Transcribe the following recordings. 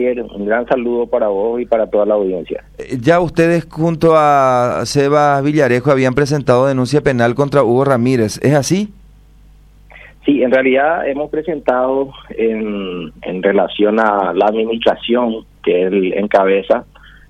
Javier, un gran saludo para vos y para toda la audiencia. Ya ustedes junto a Sebas Villarejo habían presentado denuncia penal contra Hugo Ramírez, ¿es así? Sí, en realidad hemos presentado en relación a la administración que él encabeza,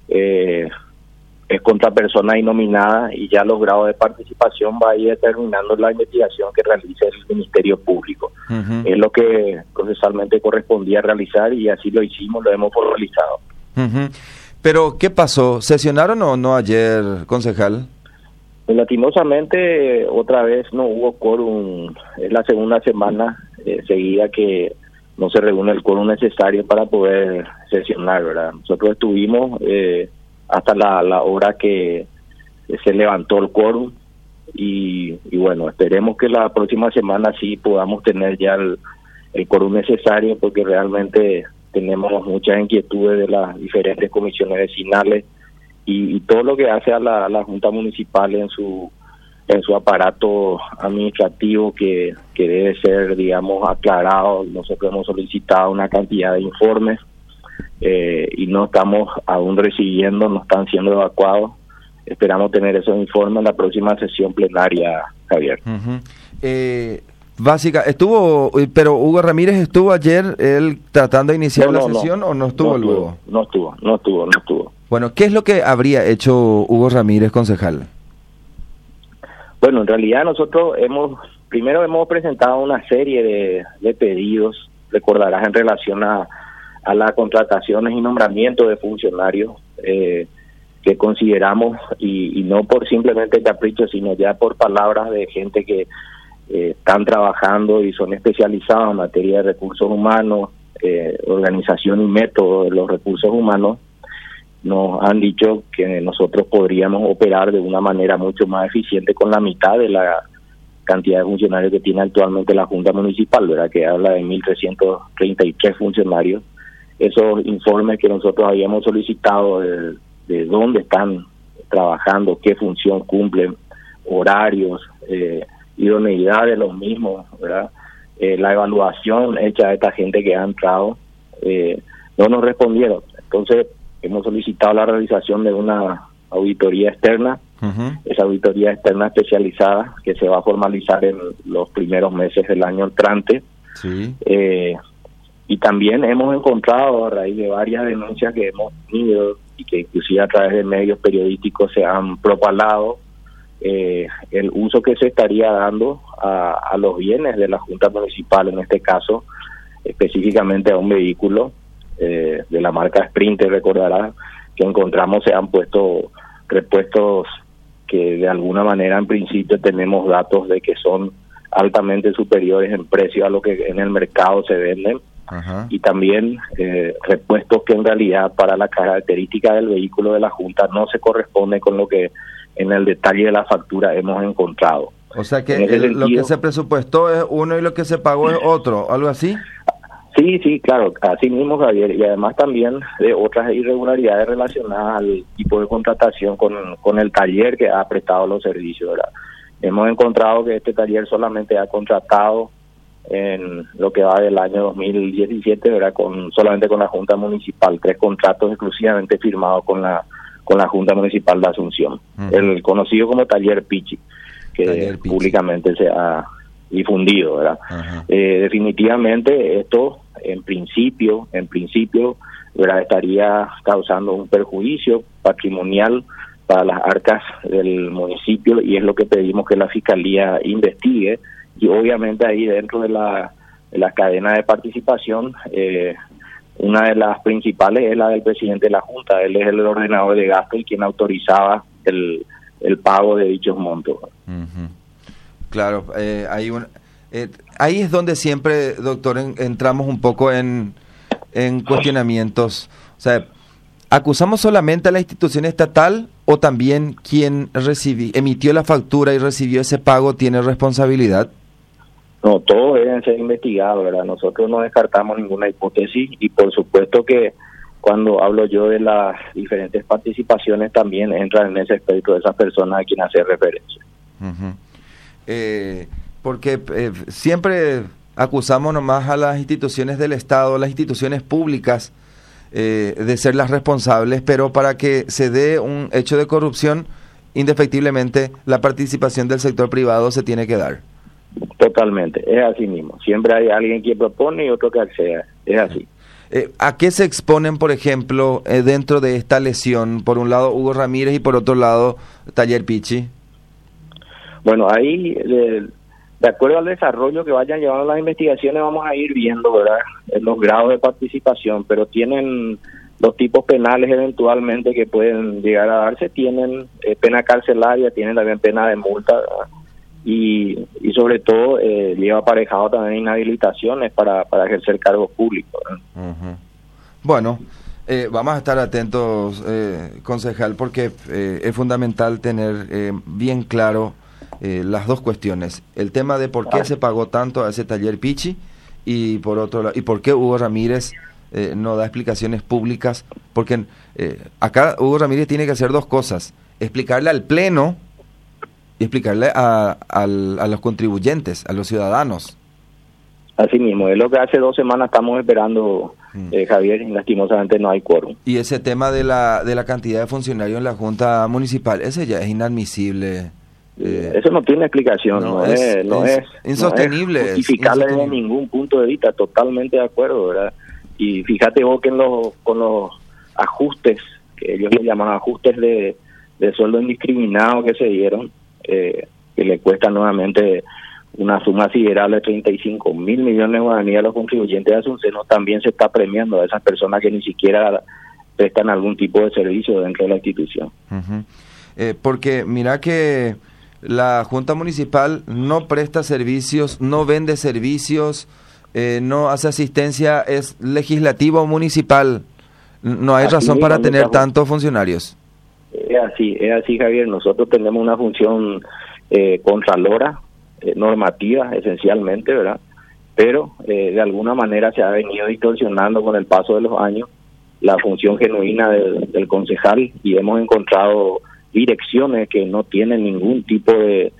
es contra persona innominada y ya los grados de participación va a ir determinando la investigación que realice el Ministerio Público. Es lo que procesalmente correspondía realizar y así lo hicimos, lo hemos formalizado. Pero, ¿qué pasó? ¿Sesionaron o no ayer, concejal? Lastimosamente, otra vez no hubo quórum. Es la segunda semana seguida que no se reúne el quórum necesario para poder sesionar, ¿verdad? Nosotros estuvimos hasta la hora que se levantó el quórum y bueno, esperemos que la próxima semana sí podamos tener ya el quórum necesario, porque realmente tenemos muchas inquietudes de las diferentes comisiones vecinales y todo lo que hace a la Junta Municipal en su aparato administrativo que debe ser, digamos, aclarado. Nosotros hemos solicitado una cantidad de informes y no estamos aún recibiendo, no están siendo evacuados. Esperamos tener esos informes en la próxima sesión plenaria, Javier. Pero Hugo Ramírez estuvo ayer, él tratando de iniciar la sesión, ¿o no estuvo luego? No estuvo. Bueno, ¿qué es lo que habría hecho Hugo Ramírez, concejal? Bueno, en realidad nosotros hemos presentado una serie de pedidos, recordarás, en relación a las contrataciones y nombramientos de funcionarios que consideramos, y no por simplemente capricho, sino ya por palabras de gente que están trabajando y son especializados en materia de recursos humanos, organización y método de los recursos humanos. Nos han dicho que nosotros podríamos operar de una manera mucho más eficiente con la mitad de la cantidad de funcionarios que tiene actualmente la Junta Municipal, ¿verdad? Que habla de 1.333 funcionarios. Esos informes que nosotros habíamos solicitado de dónde están trabajando, qué función cumplen, horarios, idoneidad de los mismos, ¿verdad? La evaluación hecha a esta gente que ha entrado, no nos respondieron. Entonces, hemos solicitado la realización de una auditoría externa, esa auditoría externa especializada que se va a formalizar en los primeros meses del año entrante. Sí. Y también hemos encontrado, a raíz de varias denuncias que hemos tenido y que inclusive a través de medios periodísticos se han propalado, el uso que se estaría dando a los bienes de la Junta Municipal, en este caso específicamente a un vehículo de la marca Sprinter, recordará que encontramos se han puesto repuestos que de alguna manera en principio tenemos datos de que son altamente superiores en precio a lo que en el mercado se venden. Y también repuestos que en realidad para la característica del vehículo de la Junta no se corresponde con lo que en el detalle de la factura hemos encontrado. O sea que lo que se presupuestó es uno y lo que se pagó es otro, ¿algo así? Sí, claro, así mismo, Javier, y además también de otras irregularidades relacionadas al tipo de contratación con el taller que ha prestado los servicios, ¿verdad? Hemos encontrado que este taller solamente ha contratado en lo que va del año 2017, ¿verdad? Solamente con la Junta Municipal, 3 contratos exclusivamente firmados con la Junta Municipal de Asunción, el conocido como taller Pichi, que públicamente se ha difundido, ¿verdad? Definitivamente esto en principio, ¿verdad?, estaría causando un perjuicio patrimonial para las arcas del municipio, y es lo que pedimos que la Fiscalía investigue. Y obviamente ahí dentro de la cadena de participación, una de las principales es la del presidente de la Junta. Él es el ordenador de gasto y quien autorizaba el pago de dichos montos. Claro, ahí es donde siempre, doctor, entramos un poco en cuestionamientos. O sea, ¿acusamos solamente a la institución estatal o también quien emitió la factura y recibió ese pago tiene responsabilidad? No, todos deben ser investigados, ¿verdad? Nosotros no descartamos ninguna hipótesis y por supuesto que cuando hablo yo de las diferentes participaciones también entran en ese espectro de esas personas a quien hace referencia. Porque siempre acusamos nomás a las instituciones del Estado, las instituciones públicas, de ser las responsables, pero para que se dé un hecho de corrupción, indefectiblemente la participación del sector privado se tiene que dar. Totalmente, es así mismo. Siempre hay alguien que propone y otro que acceda, es así. ¿A qué se exponen, por ejemplo, dentro de esta lesión? Por un lado Hugo Ramírez y por otro lado Taller Pichi. Bueno, ahí, de acuerdo al desarrollo que vayan llevando las investigaciones, vamos a ir viendo, ¿verdad?, los grados de participación, pero tienen los tipos penales eventualmente que pueden llegar a darse, tienen pena carcelaria, tienen también pena de multa, ¿verdad? Y sobre todo lleva aparejado también inhabilitaciones para ejercer cargos públicos, ¿verdad? Uh-huh. Bueno, vamos a estar atentos, concejal, porque es fundamental tener bien claro las dos cuestiones: el tema de por qué se pagó tanto a ese Taller Pichi y por otro lado, y por qué Hugo Ramírez no da explicaciones públicas, porque acá Hugo Ramírez tiene que hacer dos cosas: explicarle al Pleno y explicarle a los contribuyentes, a los ciudadanos. Así mismo, es lo que hace 2 semanas estamos esperando, Javier, y lastimosamente no hay quórum. Y ese tema de la cantidad de funcionarios en la Junta Municipal, ese ya es inadmisible. Eso no tiene explicación, no es insostenible. No es justificable desde ningún punto de vista, totalmente de acuerdo, ¿verdad? Y fíjate vos que con los ajustes, que ellos le llaman ajustes de sueldo indiscriminado que se dieron, que le cuesta nuevamente una suma sideral de 35 mil millones de guaraníes a los contribuyentes de Asunción, también se está premiando a esas personas que ni siquiera prestan algún tipo de servicio dentro de la institución. Uh-huh. Porque mira que la Junta Municipal no presta servicios, no vende servicios, no hace asistencia, es legislativo municipal. No hay razón para tener tantos funcionarios. Es así, Javier. Nosotros tenemos una función contralora, normativa esencialmente, ¿verdad? Pero de alguna manera se ha venido distorsionando con el paso de los años la función genuina del concejal, y hemos encontrado direcciones que no tienen ningún tipo de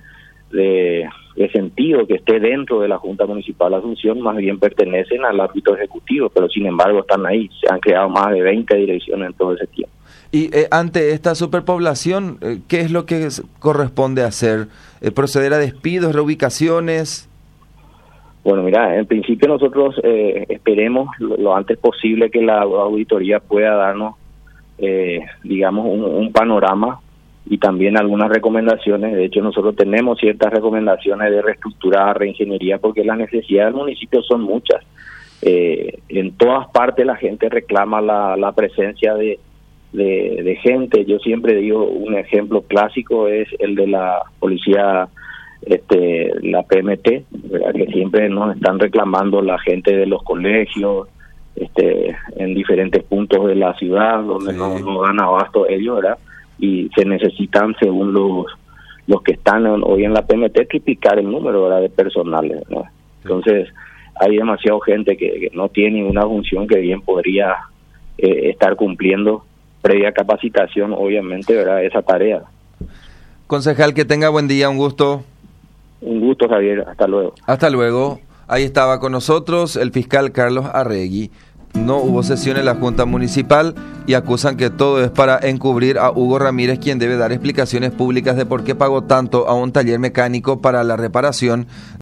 sentido que esté dentro de la Junta Municipal de Asunción, más bien pertenecen al ámbito ejecutivo, pero sin embargo están ahí. Se han creado más de 20 direcciones en todo ese tiempo. Y ante esta superpoblación, ¿qué es lo que corresponde hacer? ¿Proceder a despidos, reubicaciones? Bueno, mira, en principio nosotros esperemos lo antes posible que la auditoría pueda darnos, digamos, un panorama y también algunas recomendaciones. De hecho, nosotros tenemos ciertas recomendaciones de reestructurar, reingeniería, porque las necesidades del municipio son muchas. En todas partes la gente reclama la presencia de gente. Yo siempre digo, un ejemplo clásico es el de la policía, la PMT, ¿verdad?, que siempre nos están reclamando la gente de los colegios, en diferentes puntos de la ciudad donde no dan abasto ellos, ¿verdad? Y se necesitan, según los que están hoy en la PMT, triplicar el número, ¿verdad?, de personales, ¿no? Entonces hay demasiada gente que no tiene ninguna función que bien podría estar cumpliendo previa capacitación, obviamente, ¿verdad?, esa tarea. Concejal, que tenga buen día, un gusto. Un gusto, Javier, hasta luego. Hasta luego. Ahí estaba con nosotros el fiscal Carlos Arregui. No hubo sesión en la Junta Municipal y acusan que todo es para encubrir a Hugo Ramírez, quien debe dar explicaciones públicas de por qué pagó tanto a un taller mecánico para la reparación